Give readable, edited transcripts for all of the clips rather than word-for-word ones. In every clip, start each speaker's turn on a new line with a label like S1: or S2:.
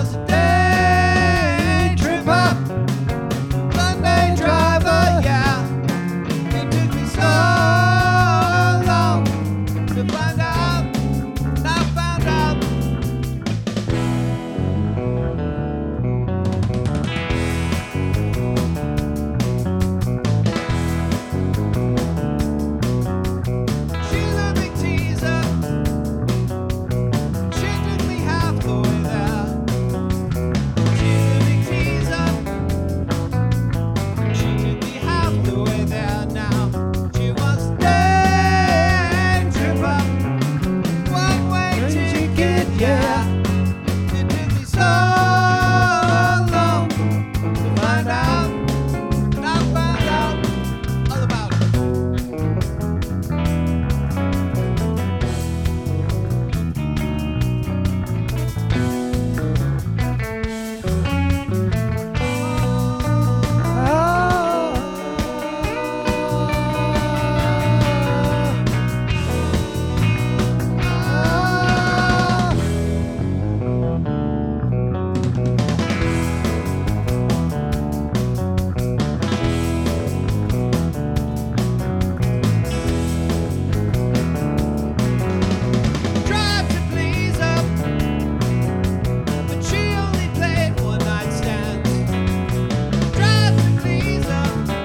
S1: was a day tripper, Sunday driver, yeah. It took me so long to find out, and I found out. She's a big teaser. She took me half the way there. She's a big teaser. She took me half the way there now. She was a day tripper, one-way ticket, yeah. It took me so long to find out, and I found out all about it. Tried to please her, but she only played one-night stands. Tried to please her,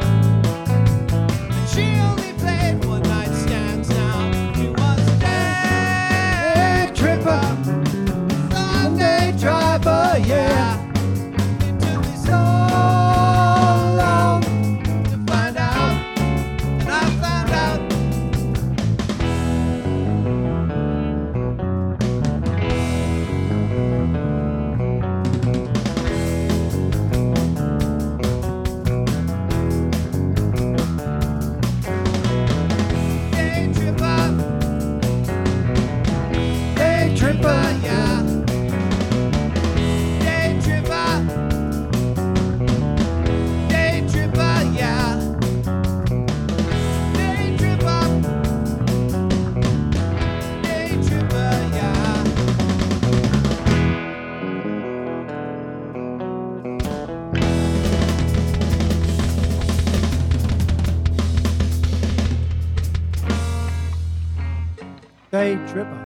S1: but she only played one-night stands. Now she was a day tripper, Sunday driver, yeah. It took me so long to find out, and I found out. Day tripper, yeah. Day tripper, yeah. Day tripper, yeah.
S2: Day tripper.